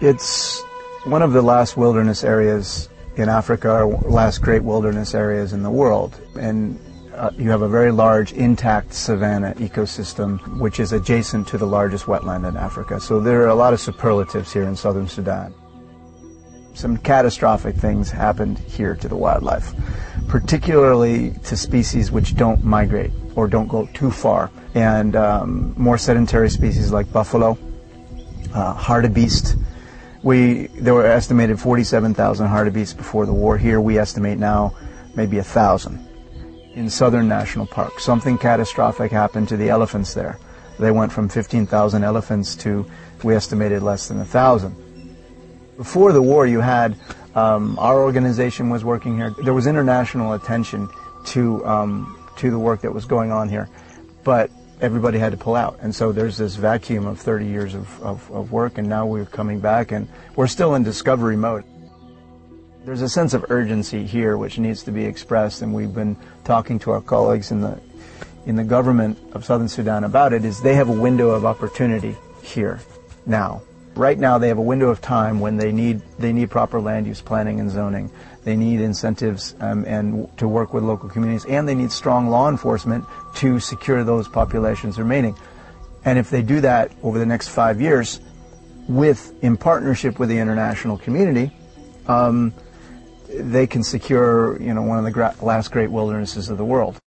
It's one of the last wilderness areas in Africa, or last great wilderness areas in the world. And you have a very large intact savanna ecosystem, which is adjacent to the largest wetland in Africa. So there are a lot of superlatives here in southern Sudan. Some catastrophic things happened here to the wildlife, particularly to species which don't migrate or don't go too far. And more sedentary species like buffalo, hartebeest. There were estimated 47,000 hartebeests before the war. Here we estimate now maybe 1,000. In Southern National Park, something catastrophic happened to the elephants there. They went from 15,000 elephants to, we estimated, less than 1,000. Before the war, you had, our organization was working here. There was international attention to the work that was going on here, but everybody had to pull out. And so there's this vacuum of 30 years of work, and now we're coming back, and we're still in discovery mode. There's a sense of urgency here which needs to be expressed, and we've been talking to our colleagues in the government of Southern Sudan about it. Is they have a window of opportunity here now. Right now they have a window of time when they need proper land use planning and zoning. They need incentives and to work with local communities, and they need strong law enforcement to secure those populations remaining. And if they do that over the next 5 years, in partnership with the international community, they can secure, one of the last great wildernesses of the world.